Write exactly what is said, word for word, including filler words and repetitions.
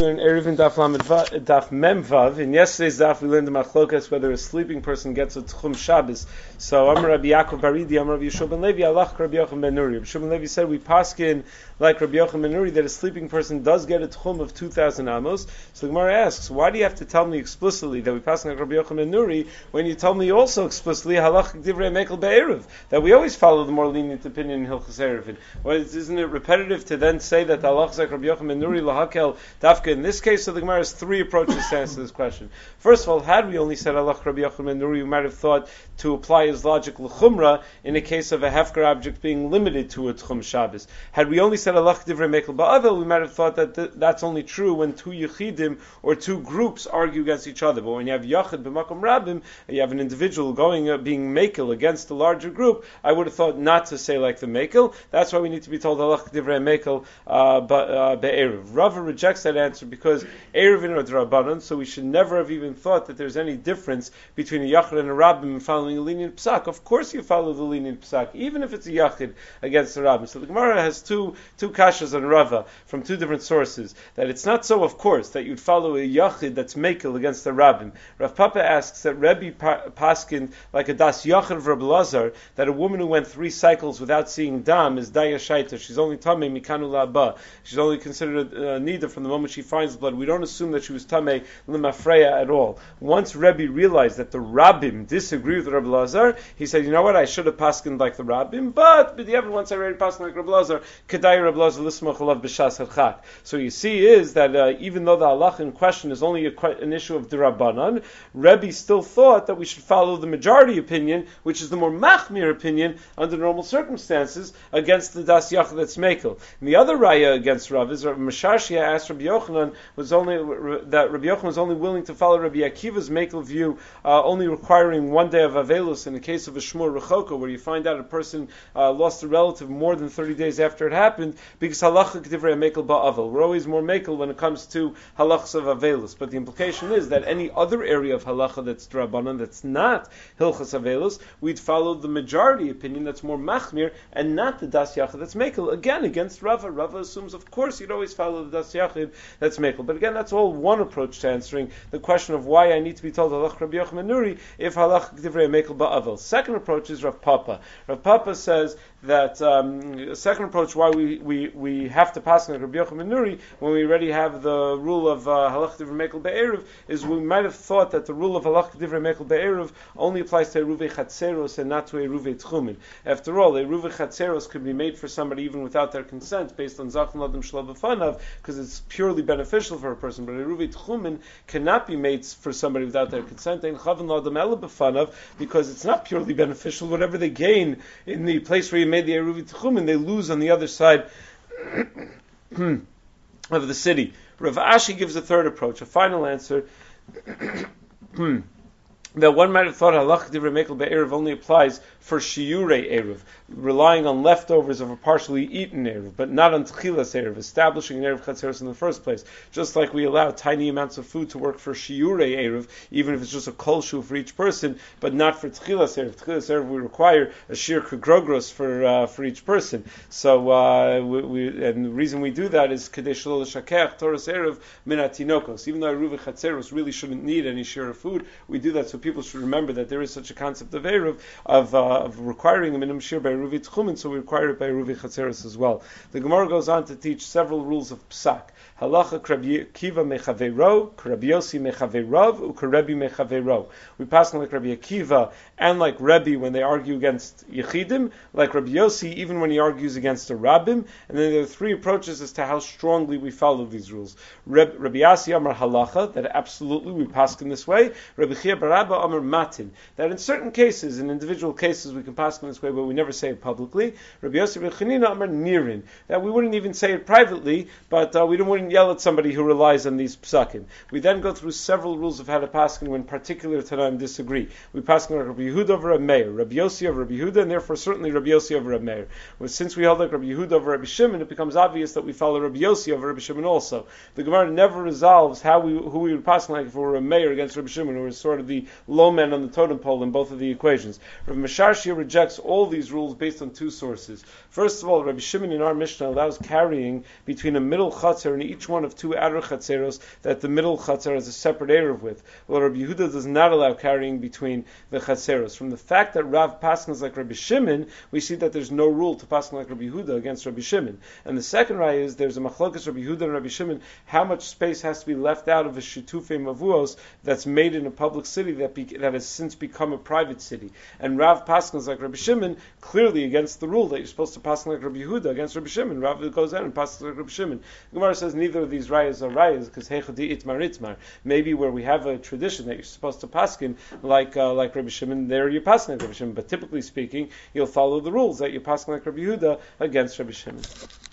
learn Eruvin Daf Lamed Daf Mem Vav. In yesterday's Daf, we learned the Machlokas whether a sleeping person gets a Tchum Shabbos. So Amar Rabbi Yaakov Baridi, Amar Rabbi Yeshua ben Levi, Alach Rabbi Yochanan ben Nuri. Rabbi Yeshua ben Levi said we paskin like Rabbi Yochanan ben Nuri that a sleeping person does get a Tchum of two thousand amos. So the Gemara asks, why do you have to tell me explicitly that we paskin like Rabbi Yochanan ben Nuri when you tell me also explicitly Halach Divrei Mekel Be'erev, that we always follow the more lenient opinion in Hilchos Eruvin? Well, isn't it repetitive to then say that Halach is like Rabbi Yochanan ben Nuri lahakel dafka in this case? So the Gemara has three approaches to answer this question. First of all, had we only said Halach Rabbi Yochanan ben Nuri, we might have thought to apply his logic l'chumra in a case of a hefker object being limited to a Tchum Shabbos. Had we only said Halach Divrei Mekel Ba'avel, we might have thought that th- that's only true when two yechidim or two groups argue against each other. But when you have yachid b'makom rabim, you have an individual going uh, being mekel against a larger group, I would have thought not to say like the mekel. That's why we need to be told Halach Divrei Mekel uh, be'erev. Rava rejects that answer because erevin are drabanan, so we should never have even thought that there's any difference between a yachid and a rabbim following a lenient psak. Of course you follow the lenient psak, even if it's a yachid against a rabbim. So the Gemara has two two kashas on Rava from two different sources, that it's not so, of course, that you'd follow a yachid that's mekel against a rabbim. Rav Papa asks that Rebbe pa- paskin like a das yachid of Rabbi Lazar, that a woman who went three cycles without seeing dam is daya shaita. She's only tamei mikanu la'aba. She's only considered uh, nida from the moment she finds blood. We don't assume that she was tamei lemafreya at all. Once Rebbe realized that the rabbim disagree with Rabbi Lazar, he said, you know what, I should have paskined like the rabbim, but but the other once I already paskined like Rabbi Lazar, kedai Rabbi Lazar lismach alav b'shas hadchak. So you see is that uh, even though the halach in question is only a, an issue of D'Rabbanan, Rebbe still thought that we should follow the majority opinion, which is the more machmir opinion under normal circumstances, against the das yachid that's mekel. And the other raya against Rav is Rav Mashashia asked Rabbi Yochanan was only that Rabbi Yochanan was only willing to follow Rabbi Akiva's mekel view, uh, only requiring one day of avelus in the case of a shmur rechoka, where you find out a person uh, lost a relative more than thirty days after it happened, because halacha k'divrei mekel ba'avel. We're always more mekel when it comes to halachas of avelus. But the implication is that any other area of halacha that's drabanan, that's not hilchas avelus, we'd follow the majority opinion that's more machmir and not the das yachid that's mekel. Again, against Rava. Rava assumes, of course, you'd always follow the das yachid that's mekel. But again, that's all one approach to answering the question of why I need to be told halach Rabbi Yochanan Nuri if halach divrei mekel ba'avel. Second approach is Rav Papa. Rav Papa says that um, second approach why we, we, we have to pass on Rabbi Yochanan Nuri when we already have the rule of uh, halach divrei mekel be'erev is we might have thought that the rule of halach divrei mekel be'erev only applies to eruvei chatzeros and not to eruvei tchumin. After all, eruvei chatzeros could be made for somebody even without their consent based on zachan ladam shlo b'fanav because it's purely beneficial for a person. But eruvei tchumin cannot be made for somebody without their consent and chavan ladam ela b'fanav because it's not purely beneficial. Whatever they gain in the place where you made the eruvei tchumin, they lose on the other side of the city. Rav Ashi gives a third approach, a final answer. That one might have thought halach divrei mekel be'erev only applies for shiurei erev, relying on leftovers of a partially eaten erev, but not on tchilas erev, establishing an erev chatzeros in the first place. Just like we allow tiny amounts of food to work for shiurei erev, even if it's just a kol shu for each person, but not for tchilas erev. Tchilas erev we require a shir krogrogros for uh, for each person. So uh, we, we, and the reason we do that is kedei shelo l'shakeach toras erev min hatinokos. Even though eruv chatzeros really shouldn't need any shir of food, we do that so people should remember that there is such a concept of erev, of, uh, of requiring a minimum shir by eruvi tchumin, so we require it by eruvi chatzeros as well. The Gemara goes on to teach several rules of psak. Halacha Rabbi Akiva mechaveiro, Rabbi Yossi mechaveirav, u'Rebbe mechaveiro. We pass on like Rabbi Akiva and like Rebbe when they argue against yechidim, like Rabbi Yossi even when he argues against a rabbim. And then there are three approaches as to how strongly we follow these rules. Reb, Rabbi Yassi Amar halacha, that absolutely we pass in this way. Rabbi Chia Barabba Amar matin, that in certain cases, in individual cases, we can pass in this way, but we never say it publicly. Rabbi Yossi Rabbi Chanina Amar nirin, that we wouldn't even say it privately, but uh, we don't wouldn't yell at somebody who relies on these psakim. We then go through several rules of how to paskin when particular Tanaim disagree. We paskin like Rabbi Yehuda over Rabbi Meir, Rabbi Yossi over Rabbi Yehuda, and therefore certainly Rabbi Yossi over Rabbi Meir. Well, since we hold like Rabbi Yehuda over Rabbi Shimon, it becomes obvious that we follow Rabbi Yossi over Rabbi Shimon also. The Gemara never resolves how we who we would paskin like if we were Rabbi Meir against Rabbi Shimon, who is sort of the low man on the totem pole in both of the equations. Rabbi Mesharshia rejects all these rules based on two sources. First of all, Rabbi Shimon in our Mishnah allows carrying between a middle chatzar and each one of two outer chatzeros that the middle chatzar has a separate eruv with. Well, Rabbi Yehuda does not allow carrying between the chatzeros. From the fact that Rav paskins like Rabbi Shimon, we see that there's no rule to paskin like Rabbi Yehuda against Rabbi Shimon. And the second raya is there's a machlokas Rabbi Yehuda and Rabbi Shimon, how much space has to be left out of a shitufei mavuos that's made in a public city that be, that has since become a private city. And Rav paskins like Rabbi Shimon, clearly against the rule that you're supposed to paskin like Rabbi Yehuda against Rabbi Shimon. Rav goes out and paskins like Rabbi Shimon. The Gemara says neither of these rayas are rayas because heichadi itmar itmar. Maybe where we have a tradition that you're supposed to paskin like uh, like Rabbi Shimon, there you're paskin like Rabbi Shimon. But typically speaking, you'll follow the rules that you're paskin like Rabbi Yehuda against Rabbi Shimon.